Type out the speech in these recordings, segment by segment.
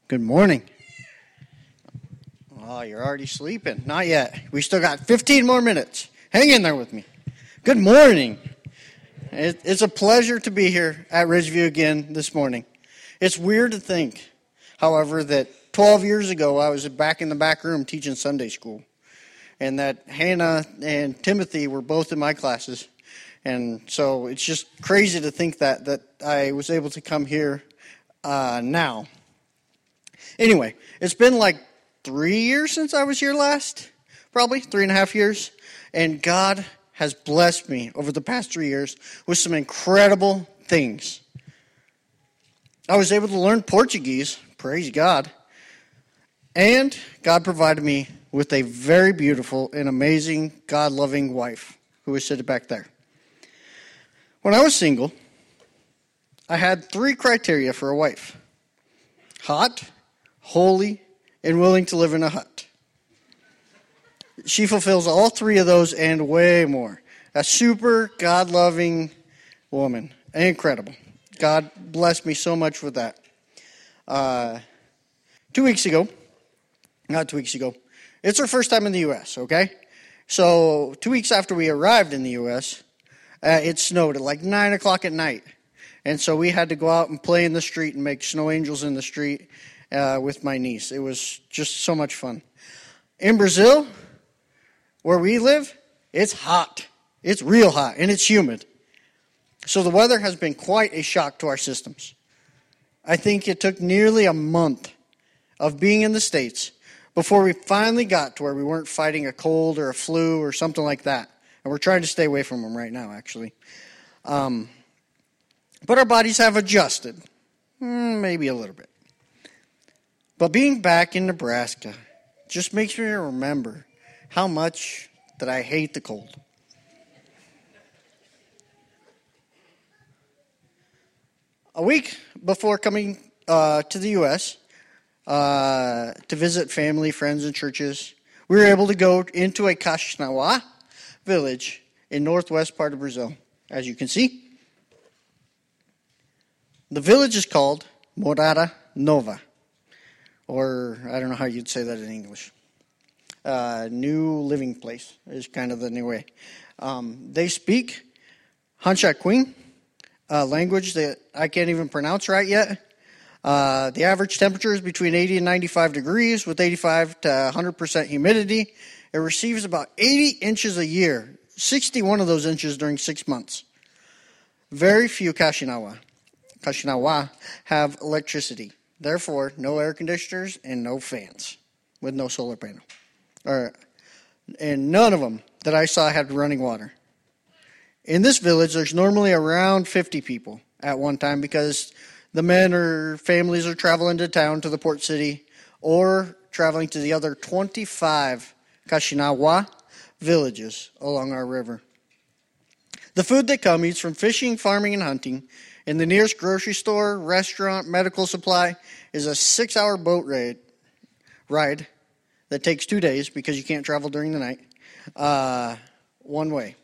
Good morning. Oh, you're already sleeping. Not yet. We still got 15 more minutes. Hang in there with me. Good morning. It's a pleasure to be here at Ridgeview again this morning. It's weird to think, however, that 12 years ago I was back in the back room teaching Sunday school, and that Hannah and Timothy were both in my classes. And so it's just crazy to think that I was able to come here now. Anyway, it's been like 3 years since I was here last, probably 3.5 years, and God has blessed me over the past 3 years with some incredible things. I was able to learn Portuguese, praise God, and God provided me with a very beautiful and amazing, God-loving wife who is sitting back there. When I was single, I had 3 criteria for a wife: hot, holy, and willing to live in a hut. She fulfills all 3 of those and way more. A super God-loving woman. Incredible. God blessed me so much with that. 2 weeks ago, it's our first time in the U.S., okay? So 2 weeks after we arrived in the U.S., it snowed at like 9 o'clock at night. And so we had to go out and play in the street and make snow angels in the street with my niece. It was just so much fun. In Brazil, where we live, it's hot. It's real hot, and it's humid. So the weather has been quite a shock to our systems. I think it took nearly a month of being in the States before we finally got to where we weren't fighting a cold or a flu or something like that. And we're trying to stay away from them right now, actually. But our bodies have adjusted, maybe a little bit. But being back in Nebraska just makes me remember how much that I hate the cold. A week before coming to the U.S. To visit family, friends, and churches, we were able to go into a Kaxinawa village in northwest part of Brazil, as you can see. The village is called Morada Nova, or I don't know how you'd say that in English. New living place is kind of the new way. They speak Hanchaquin, a language that I can't even pronounce right yet. The average temperature is between 80 and 95 degrees with 85 to 100% humidity. It receives about 80 inches a year, 61 of those inches during 6 months. Very few Kaxinawa have electricity. Therefore, no air conditioners and no fans with no solar panel. And none of them that I saw had running water. In this village, there's normally around 50 people at one time because the men or families are traveling to town to the port city or traveling to the other 25 Kaxinawa villages along our river. The food they come eats from fishing, farming, and hunting. And the nearest grocery store, restaurant, medical supply is a 6-hour boat ride that takes 2 days because you can't travel during the night, one way.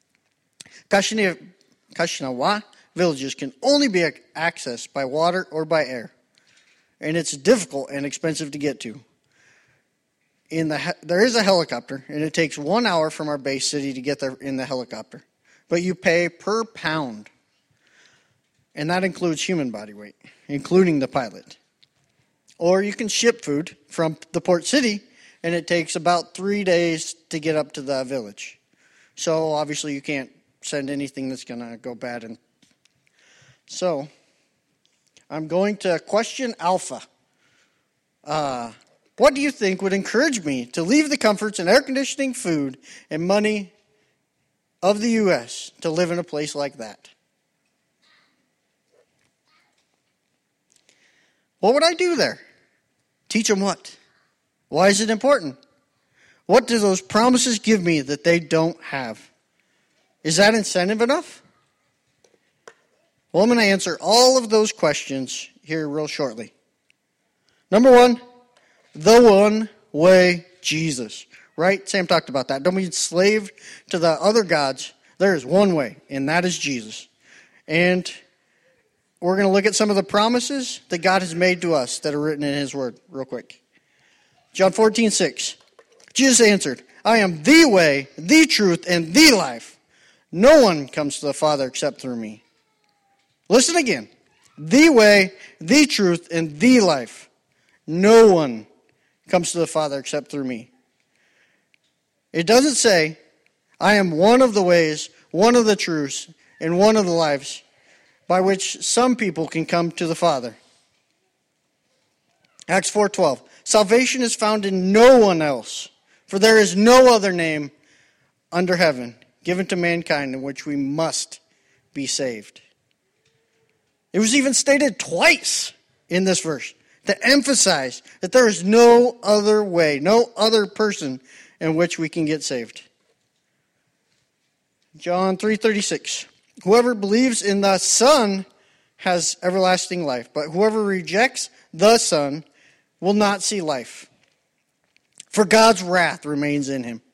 Kaxinawa villages can only be accessed by water or by air, and it's difficult and expensive to get to. There is a helicopter, and it takes 1 hour from our base city to get there in the helicopter, but you pay per pound. And that includes human body weight, including the pilot. Or you can ship food from the port city, and it takes about 3 days to get up to the village. So obviously you can't send anything that's going to go bad. And so I'm going to question Alpha. What do you think would encourage me to leave the comforts and air conditioning, food, and money of the U.S. to live in a place like that? What would I do there? Teach them what? Why is it important? What do those promises give me that they don't have? Is that incentive enough? Well, I'm going to answer all of those questions here real shortly. Number 1, the one way Jesus. Right? Sam talked about that. Don't be enslaved to the other gods. There is one way, and that is Jesus. And we're going to look at some of the promises that God has made to us that are written in his word real quick. John 14:6. Jesus answered, I am the way, the truth, and the life. No one comes to the Father except through me. Listen again. The way, the truth, and the life. No one comes to the Father except through me. It doesn't say, I am one of the ways, one of the truths, and one of the lives by which some people can come to the Father. Acts 4:12. Salvation is found in no one else, for there is no other name under heaven given to mankind in which we must be saved. It was even stated twice in this verse to emphasize that there is no other way, no other person in which we can get saved. John 3:36. Whoever believes in the Son has everlasting life, but whoever rejects the Son will not see life, for God's wrath remains in him.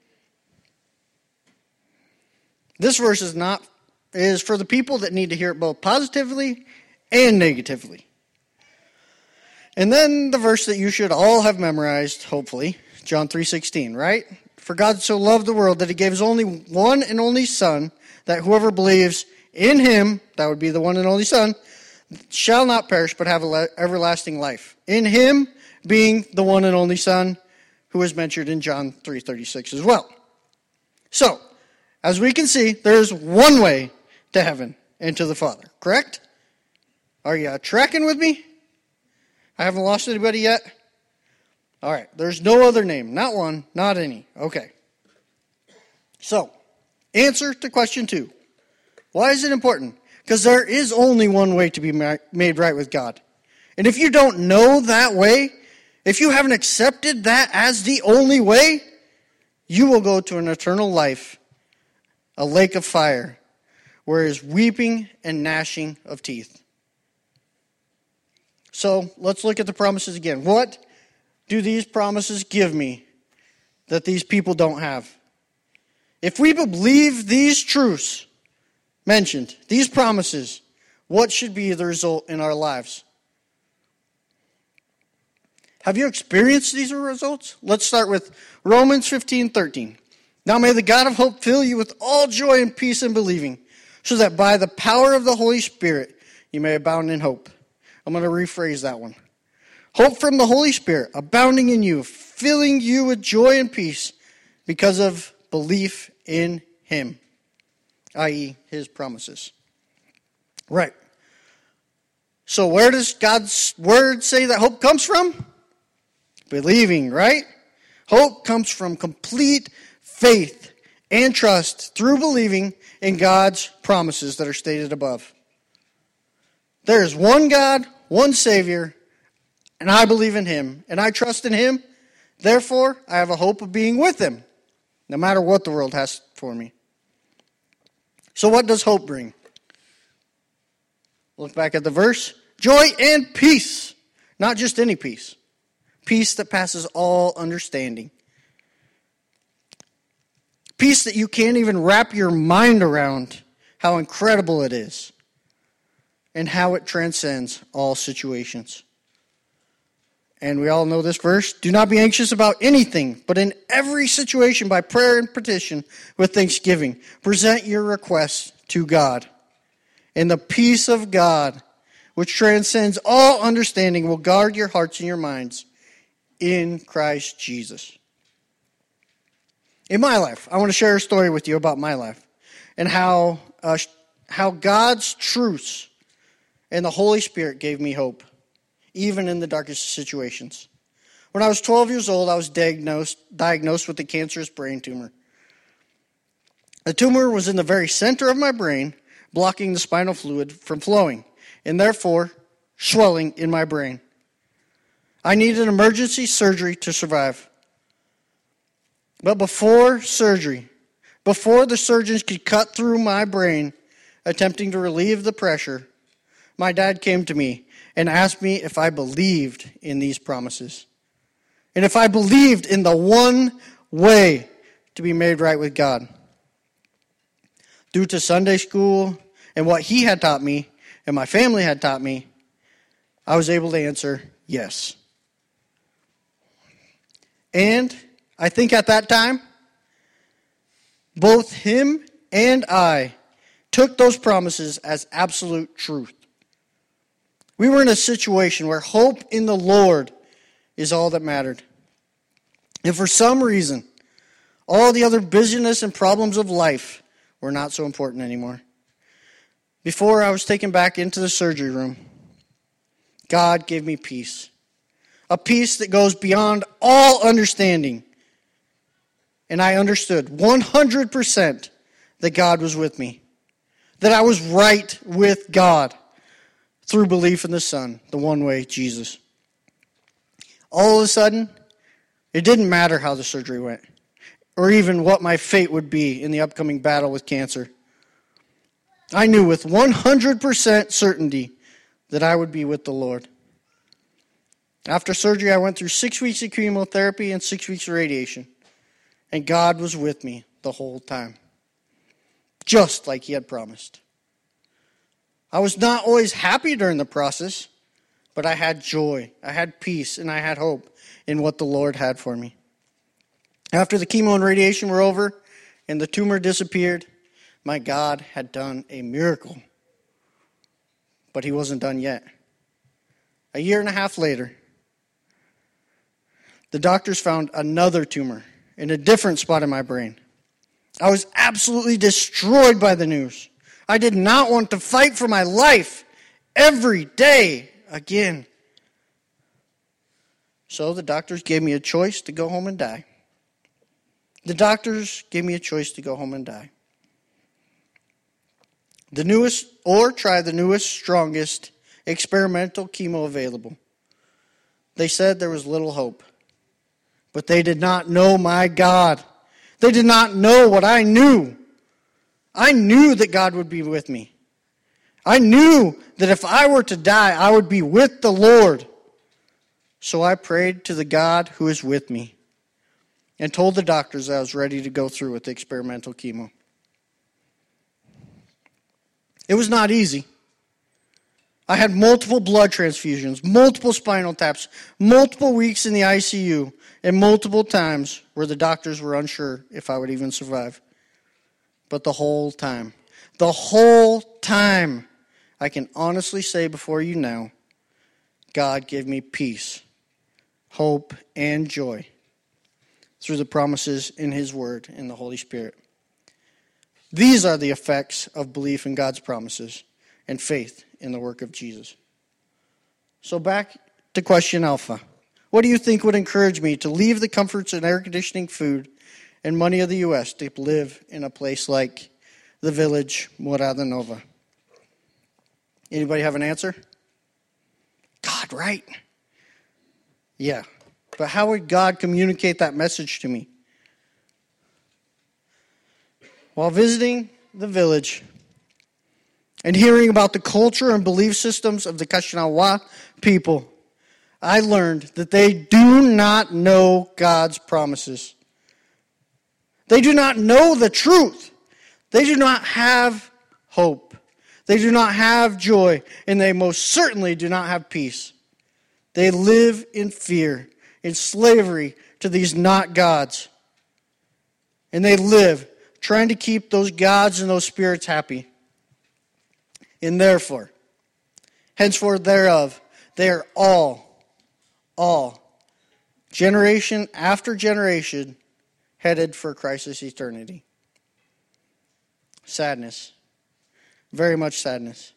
This verse is for the people that need to hear it both positively and negatively. And then the verse that you should all have memorized, hopefully, John 3:16, right? For God so loved the world that he gave his only one and only Son, that whoever believes in him, that would be the one and only Son, shall not perish but have everlasting life. In him being the one and only Son, who is mentioned in John 3:36 as well. So, as we can see, there's one way to heaven and to the Father, correct? Are you tracking with me? I haven't lost anybody yet? All right, there's no other name, not one, not any. Okay. So, answer to question 2. Why is it important? Because there is only one way to be made right with God. And if you don't know that way, if you haven't accepted that as the only way, you will go to an eternal life, a lake of fire, where is weeping and gnashing of teeth. So let's look at the promises again. What do these promises give me that these people don't have? If we believe these truths mentioned, these promises, what should be the result in our lives? Have you experienced these results? Let's start with Romans 15:13. Now may the God of hope fill you with all joy and peace in believing, so that by the power of the Holy Spirit you may abound in hope. I'm going to rephrase that one. Hope from the Holy Spirit abounding in you, filling you with joy and peace because of belief in him, i.e. his promises. Right. So where does God's word say that hope comes from? Believing, right? Hope comes from complete faith and trust through believing in God's promises that are stated above. There is one God, one Savior, and I believe in him, and I trust in him. Therefore, I have a hope of being with him, no matter what the world has for me. So what does hope bring? Look back at the verse. Joy and peace. Not just any peace. Peace that passes all understanding. Peace that you can't even wrap your mind around how incredible it is and how it transcends all situations. And we all know this verse. Do not be anxious about anything, but in every situation by prayer and petition with thanksgiving, present your requests to God. And the peace of God, which transcends all understanding, will guard your hearts and your minds in Christ Jesus. In my life, I want to share a story with you about my life and how God's truths and the Holy Spirit gave me hope, even in the darkest of situations. When I was 12 years old, I was diagnosed with a cancerous brain tumor. The tumor was in the very center of my brain, blocking the spinal fluid from flowing, and therefore swelling in my brain. I needed emergency surgery to survive. But before surgery, before the surgeons could cut through my brain, attempting to relieve the pressure, my dad came to me and asked me if I believed in these promises. And if I believed in the one way to be made right with God. Due to Sunday school and what he had taught me and my family had taught me, I was able to answer yes. And I think at that time, both him and I took those promises as absolute truth. We were in a situation where hope in the Lord is all that mattered. And for some reason, all the other busyness and problems of life were not so important anymore. Before I was taken back into the surgery room, God gave me peace. A peace that goes beyond all understanding. And I understood 100% that God was with me. That I was right with God through belief in the Son, the one way, Jesus. All of a sudden, it didn't matter how the surgery went, or even what my fate would be in the upcoming battle with cancer. I knew with 100% certainty that I would be with the Lord. After surgery, I went through 6 weeks of chemotherapy and 6 weeks of radiation. And God was with me the whole time, just like he had promised. I was not always happy during the process, but I had joy, I had peace, and I had hope in what the Lord had for me. After the chemo and radiation were over and the tumor disappeared, my God had done a miracle. But he wasn't done yet. A year and a half later, the doctors found another tumor in a different spot in my brain. I was absolutely destroyed by the news. I did not want to fight for my life every day again. So the doctors gave me a choice to go home and die. The doctors gave me a choice to go home and die. The newest, or try the newest, strongest experimental chemo available. They said there was little hope. But they did not know my God. They did not know what I knew. I knew that God would be with me. I knew that if I were to die, I would be with the Lord. So I prayed to the God who is with me and told the doctors I was ready to go through with the experimental chemo. It was not easy. I had multiple blood transfusions, multiple spinal taps, multiple weeks in the ICU, and multiple times where the doctors were unsure if I would even survive. But the whole time, I can honestly say before you now, God gave me peace, hope, and joy through the promises in his word in the Holy Spirit. These are the effects of belief in God's promises and faith in the work of Jesus. So back to question alpha. What do you think would encourage me to leave the comforts and air conditioning, food, and money of the U.S. to live in a place like the village Morada Nova? Anybody have an answer? God, right? Yeah. But how would God communicate that message to me? While visiting the village and hearing about the culture and belief systems of the Kashinawa people, I learned that they do not know God's promises. They do not know the truth. They do not have hope. They do not have joy. And they most certainly do not have peace. They live in fear, in slavery to these not gods. And they live trying to keep those gods and those spirits happy. And therefore, henceforth thereof, they are all, generation after generation, headed for crisis eternity. Sadness. Very much sadness.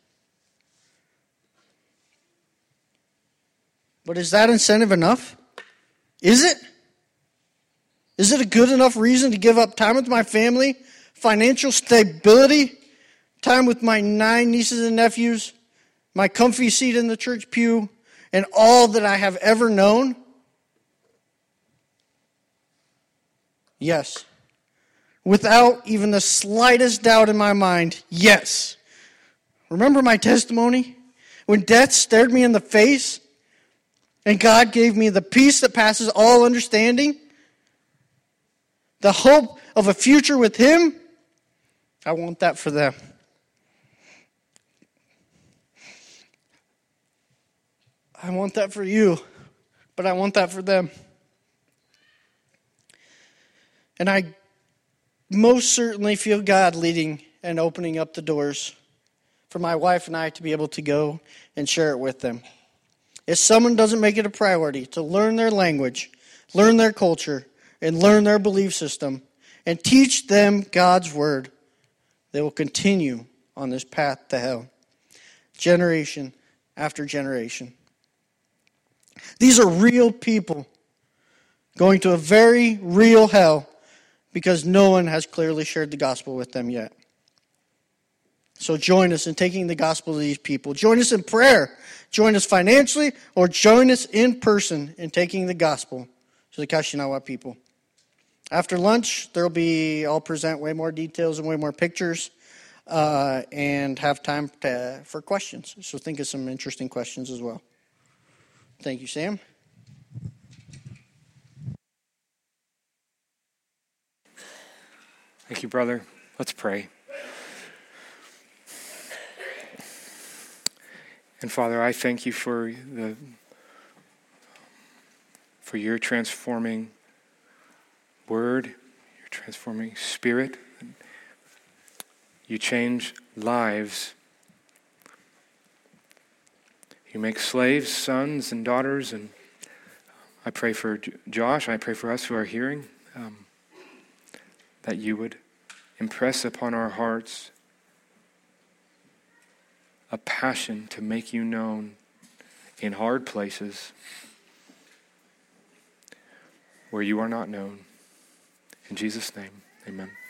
But is that incentive enough? Is it? Is it a good enough reason to give up time with my family, financial stability, time with my 9 nieces and nephews, my comfy seat in the church pew, and all that I have ever known? Yes. Without even the slightest doubt in my mind, yes. Remember my testimony? When death stared me in the face and God gave me the peace that passes all understanding, the hope of a future with Him, I want that for them. I want that for you, but I want that for them. And I most certainly feel God leading and opening up the doors for my wife and I to be able to go and share it with them. If someone doesn't make it a priority to learn their language, learn their culture, and learn their belief system, and teach them God's word, they will continue on this path to hell, generation after generation. These are real people going to a very real hell because no one has clearly shared the gospel with them yet. So join us in taking the gospel to these people. Join us in prayer. Join us financially, or join us in person in taking the gospel to the Kashinawa people. After lunch, I'll present way more details and way more pictures, and have time for questions. So think of some interesting questions as well. Thank you, Sam. Thank you, brother. Let's pray. And Father, I thank you for your transforming word, your transforming spirit. You change lives. You make slaves, sons, and daughters. And I pray for Josh. I pray for us who are hearing, that you would impress upon our hearts a passion to make you known in hard places where you are not known. In Jesus' name, amen.